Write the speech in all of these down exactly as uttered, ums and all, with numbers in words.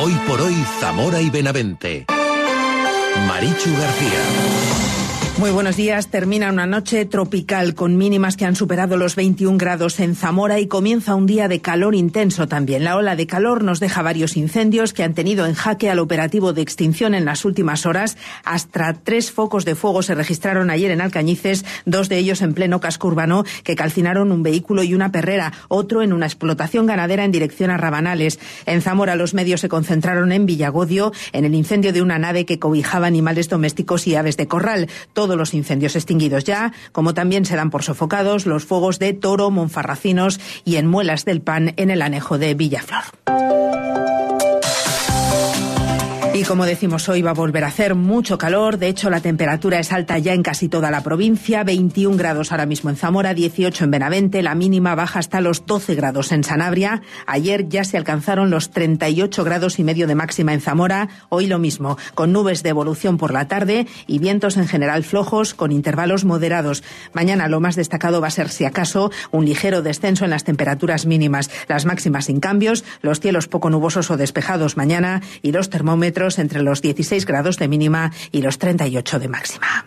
Hoy por hoy, Zamora y Benavente. Marichu García. Muy buenos días. Termina una noche tropical con mínimas que han superado los veintiún grados en Zamora y comienza un día de calor intenso también. La ola de calor nos deja varios incendios que han tenido en jaque al operativo de extinción en las últimas horas. Hasta tres focos de fuego se registraron ayer en Alcañices, dos de ellos en pleno casco urbano, que calcinaron un vehículo y una perrera, otro en una explotación ganadera en dirección a Rabanales. En Zamora los medios se concentraron en Villagodio, en el incendio de una nave que cobijaba animales domésticos y aves de corral. Todos los incendios extinguidos ya, como también se dan por sofocados los fuegos de Toro, Monfarracinos y en Muelas del Pan en el anejo de Villaflor. Y como decimos, hoy va a volver a hacer mucho calor. De hecho, la temperatura es alta ya en casi toda la provincia. veintiún grados ahora mismo en Zamora, dieciocho en Benavente. La mínima baja hasta los doce grados en Sanabria. Ayer ya se alcanzaron los treinta y ocho grados y medio de máxima en Zamora. Hoy lo mismo, con nubes de evolución por la tarde y vientos en general flojos con intervalos moderados. Mañana lo más destacado va a ser, si acaso, un ligero descenso en las temperaturas mínimas. Las máximas sin cambios, los cielos poco nubosos o despejados mañana y los termómetros entre los dieciséis grados de mínima y los treinta y ocho de máxima.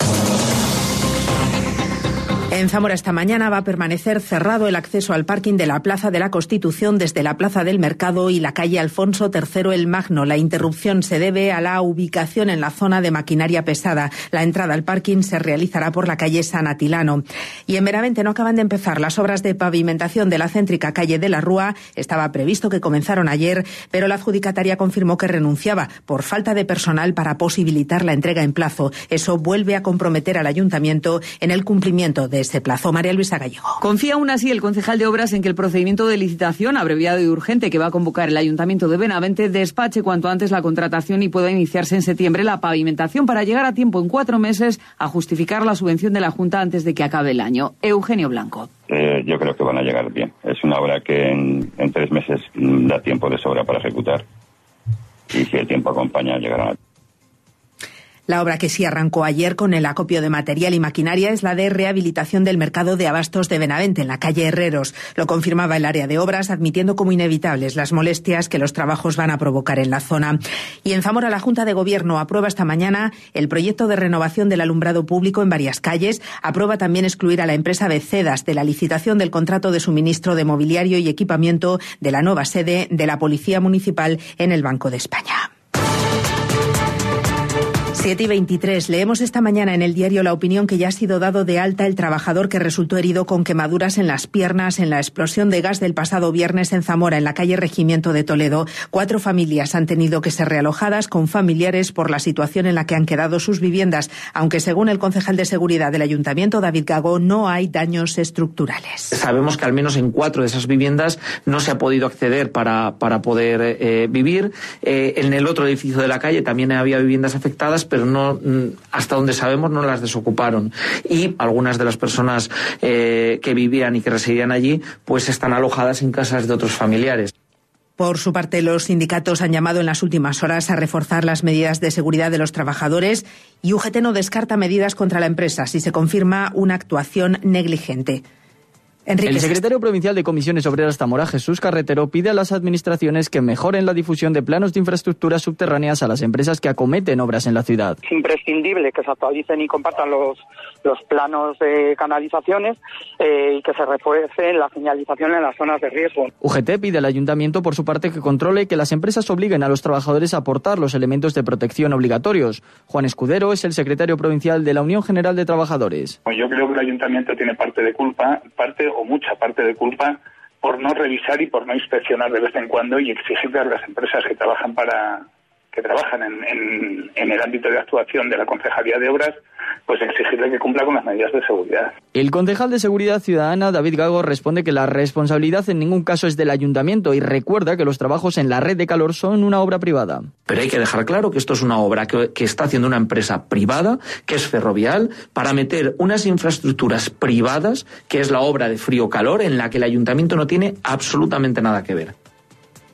En Zamora esta mañana va a permanecer cerrado el acceso al parking de la Plaza de la Constitución desde la Plaza del Mercado y la calle Alfonso tercero el Magno. La interrupción se debe a la ubicación en la zona de maquinaria pesada. La entrada al parking se realizará por la calle San Atilano. Y en Benavente no acaban de empezar las obras de pavimentación de la céntrica calle de la Rúa. Estaba previsto que comenzaron ayer, pero la adjudicataria confirmó que renunciaba por falta de personal para posibilitar la entrega en plazo. Eso vuelve a comprometer al ayuntamiento en el cumplimiento de ese plazo. María Luisa Gallego. Confía aún así el concejal de Obras en que el procedimiento de licitación abreviado y urgente que va a convocar el Ayuntamiento de Benavente despache cuanto antes la contratación y pueda iniciarse en septiembre la pavimentación para llegar a tiempo en cuatro meses a justificar la subvención de la Junta antes de que acabe el año. Eugenio Blanco. Eh, yo creo que van a llegar bien. Es una obra que en, en tres meses da tiempo de sobra para ejecutar y si el tiempo acompaña llegarán a... La obra que sí arrancó ayer con el acopio de material y maquinaria es la de rehabilitación del mercado de abastos de Benavente, en la calle Herreros. Lo confirmaba el área de obras, admitiendo como inevitables las molestias que los trabajos van a provocar en la zona. Y en Zamora, la Junta de Gobierno aprueba esta mañana el proyecto de renovación del alumbrado público en varias calles. Aprueba también excluir a la empresa Becedas de la licitación del contrato de suministro de mobiliario y equipamiento de la nueva sede de la Policía Municipal en el Banco de España. siete y veintitrés. Leemos esta mañana en el diario La Opinión que ya ha sido dado de alta el trabajador que resultó herido con quemaduras en las piernas en la explosión de gas del pasado viernes en Zamora, en la calle Regimiento de Toledo. Cuatro familias han tenido que ser realojadas con familiares por la situación en la que han quedado sus viviendas, aunque según el concejal de seguridad del Ayuntamiento, David Gago, no hay daños estructurales. Sabemos que al menos en cuatro de esas viviendas no se ha podido acceder para, para poder eh, vivir. Eh, en el otro edificio de la calle también había viviendas afectadas, pero no, hasta donde sabemos no las desocuparon, y algunas de las personas eh, que vivían y que residían allí pues están alojadas en casas de otros familiares. Por su parte, los sindicatos han llamado en las últimas horas a reforzar las medidas de seguridad de los trabajadores y U G T no descarta medidas contra la empresa si se confirma una actuación negligente. Enrique el secretario provincial de Comisiones Obreras Zamora, Jesús Carretero, pide a las administraciones que mejoren la difusión de planos de infraestructuras subterráneas a las empresas que acometen obras en la ciudad. Es imprescindible que se actualicen y compartan los, los planos de canalizaciones eh, y que se refuerce la señalización en las zonas de riesgo. U G T pide al ayuntamiento, por su parte, que controle que las empresas obliguen a los trabajadores a aportar los elementos de protección obligatorios. Juan Escudero es el secretario provincial de la Unión General de Trabajadores. Yo creo que el ayuntamiento tiene parte de culpa, parte o mucha parte de culpa por no revisar y por no inspeccionar de vez en cuando y exigirle a las empresas que trabajan para que trabajan en, en, en el ámbito de actuación de la Concejalía de Obras, pues exigirle que cumpla con las medidas de seguridad. El concejal de Seguridad Ciudadana, David Gago, responde que la responsabilidad en ningún caso es del ayuntamiento y recuerda que los trabajos en la red de calor son una obra privada. Pero hay que dejar claro que esto es una obra que, que está haciendo una empresa privada, que es Ferrovial, para meter unas infraestructuras privadas, que es la obra de frío-calor, en la que el ayuntamiento no tiene absolutamente nada que ver.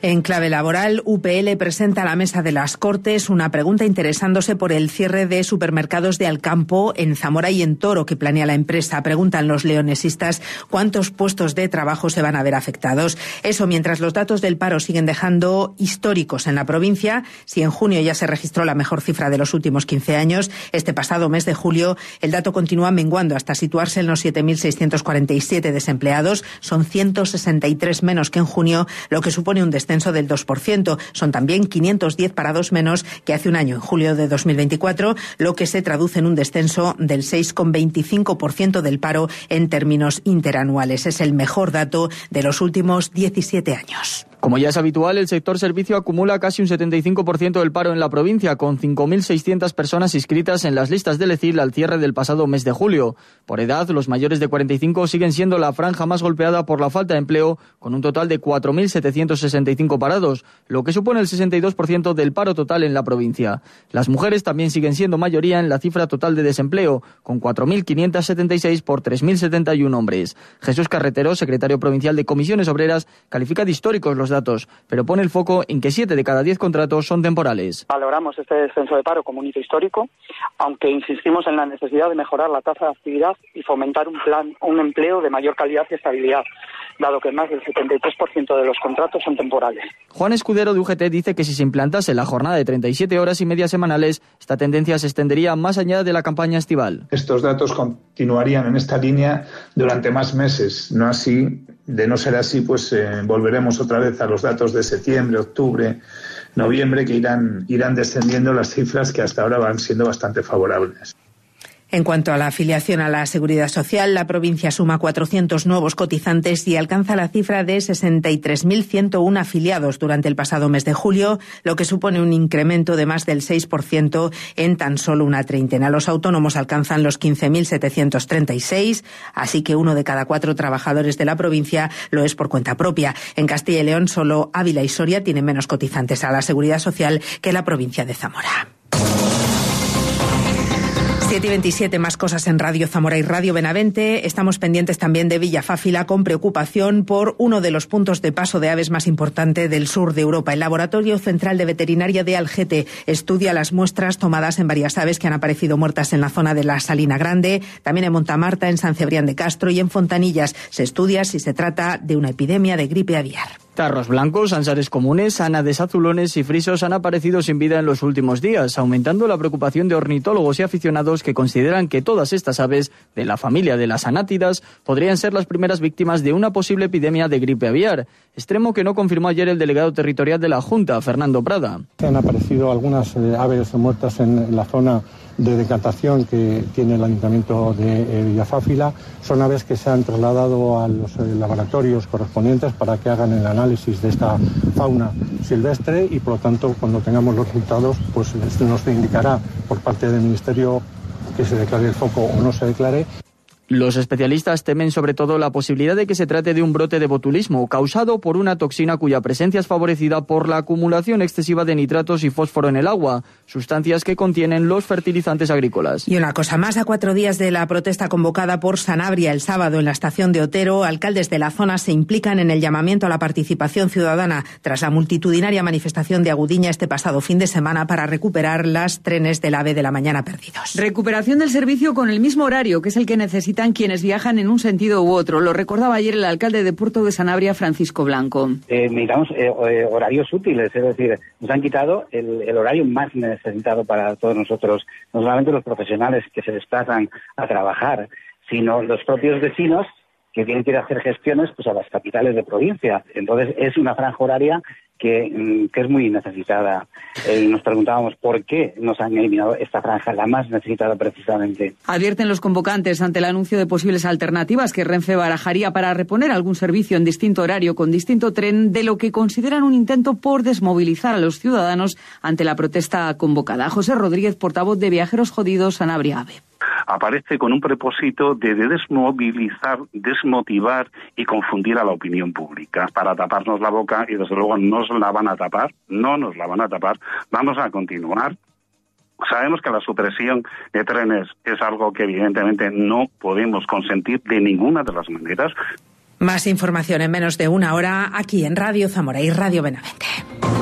En clave laboral, U P L presenta a la mesa de las Cortes una pregunta interesándose por el cierre de supermercados de Alcampo en Zamora y en Toro que planea la empresa. Preguntan los leonesistas cuántos puestos de trabajo se van a ver afectados. Eso mientras los datos del paro siguen dejando históricos en la provincia. Si en junio ya se registró la mejor cifra de los últimos quince años, este pasado mes de julio el dato continúa menguando hasta situarse en los siete mil seiscientos cuarenta y siete desempleados. Son ciento sesenta y tres menos que en junio, lo que supone un descenso del dos por ciento. Son también quinientos diez parados menos que hace un año, en julio de dos mil veinticuatro, lo que se traduce en un descenso del seis coma veinticinco por ciento del paro en términos interanuales. Es el mejor dato de los últimos diecisiete años. Como ya es habitual, el sector servicio acumula casi un setenta y cinco por ciento del paro en la provincia, con cinco mil seiscientas personas inscritas en las listas del E C I L al cierre del pasado mes de julio. Por edad, los mayores de cuarenta y cinco siguen siendo la franja más golpeada por la falta de empleo, con un total de cuatro mil setecientos sesenta y cinco parados, lo que supone el sesenta y dos por ciento del paro total en la provincia. Las mujeres también siguen siendo mayoría en la cifra total de desempleo, con cuatro mil quinientos setenta y seis por tres mil setenta y uno hombres. Jesús Carretero, secretario provincial de Comisiones Obreras, califica de históricos los datos, pero pone el foco en que siete de cada diez contratos son temporales. Valoramos este descenso de paro como un hito histórico, aunque insistimos en la necesidad de mejorar la tasa de actividad y fomentar un plan, un empleo de mayor calidad y estabilidad, dado que más del setenta y tres por ciento de los contratos son temporales. Juan Escudero de U G T dice que si se implantase la jornada de treinta y siete horas y media semanales, esta tendencia se extendería más allá de la campaña estival. Estos datos continuarían en esta línea durante más meses, no así. De no ser así, pues eh, volveremos otra vez a los datos de septiembre, octubre, noviembre, que irán, irán descendiendo las cifras que hasta ahora van siendo bastante favorables. En cuanto a la afiliación a la Seguridad Social, la provincia suma cuatrocientos nuevos cotizantes y alcanza la cifra de sesenta y tres mil ciento uno afiliados durante el pasado mes de julio, lo que supone un incremento de más del seis por ciento en tan solo una treintena. Los autónomos alcanzan los quince mil setecientos treinta y seis, así que uno de cada cuatro trabajadores de la provincia lo es por cuenta propia. En Castilla y León, solo Ávila y Soria tienen menos cotizantes a la Seguridad Social que la provincia de Zamora. siete y veintisiete, más cosas en Radio Zamora y Radio Benavente. Estamos pendientes también de Villafáfila, con preocupación por uno de los puntos de paso de aves más importante del sur de Europa. El Laboratorio Central de Veterinaria de Algete estudia las muestras tomadas en varias aves que han aparecido muertas en la zona de la Salina Grande, también en Montamarta, en San Cebrián de Castro y en Fontanillas. Se estudia si se trata de una epidemia de gripe aviar. Tarros blancos, ansares comunes, ánades azulones y frisos han aparecido sin vida en los últimos días, aumentando la preocupación de ornitólogos y aficionados que consideran que todas estas aves de la familia de las anátidas podrían ser las primeras víctimas de una posible epidemia de gripe aviar, extremo que no confirmó ayer el delegado territorial de la Junta, Fernando Prada. Han aparecido algunas eh, aves muertas en la zona de decantación que tiene el Ayuntamiento de eh, Villafáfila. Son aves que se han trasladado a los eh, laboratorios correspondientes para que hagan el análisis de esta fauna silvestre y, por lo tanto, cuando tengamos los resultados, pues esto nos indicará por parte del Ministerio que se declare el foco o no se declare. Los especialistas temen sobre todo la posibilidad de que se trate de un brote de botulismo causado por una toxina cuya presencia es favorecida por la acumulación excesiva de nitratos y fósforo en el agua, sustancias que contienen los fertilizantes agrícolas. Y una cosa más, a cuatro días de la protesta convocada por Sanabria el sábado en la estación de Otero, alcaldes de la zona se implican en el llamamiento a la participación ciudadana tras la multitudinaria manifestación de Agudiña este pasado fin de semana para recuperar las trenes del AVE de la mañana perdidos. Recuperación del servicio con el mismo horario, que es el que necesitan quienes viajan en un sentido u otro. Lo recordaba ayer el alcalde de Puerto de Sanabria, Francisco Blanco. Eh, necesitamos eh, horarios útiles, es decir, nos han quitado el, el horario más necesitado para todos nosotros, no solamente los profesionales que se desplazan a trabajar, sino los propios vecinos que tienen que ir a hacer gestiones pues a las capitales de provincia. Entonces es una franja horaria que, que es muy necesitada. Eh, nos preguntábamos por qué nos han eliminado esta franja, la más necesitada precisamente. Advierten los convocantes ante el anuncio de posibles alternativas que Renfe barajaría para reponer algún servicio en distinto horario con distinto tren, de lo que consideran un intento por desmovilizar a los ciudadanos ante la protesta convocada. José Rodríguez, portavoz de Viajeros Jodidos, Sanabria AVE. Aparece con un propósito de desmovilizar, desmotivar y confundir a la opinión pública para taparnos la boca, y desde luego no nos la van a tapar, no nos la van a tapar. Vamos a continuar. Sabemos que la supresión de trenes es algo que evidentemente no podemos consentir de ninguna de las maneras. Más información en menos de una hora aquí en Radio Zamora y Radio Benavente.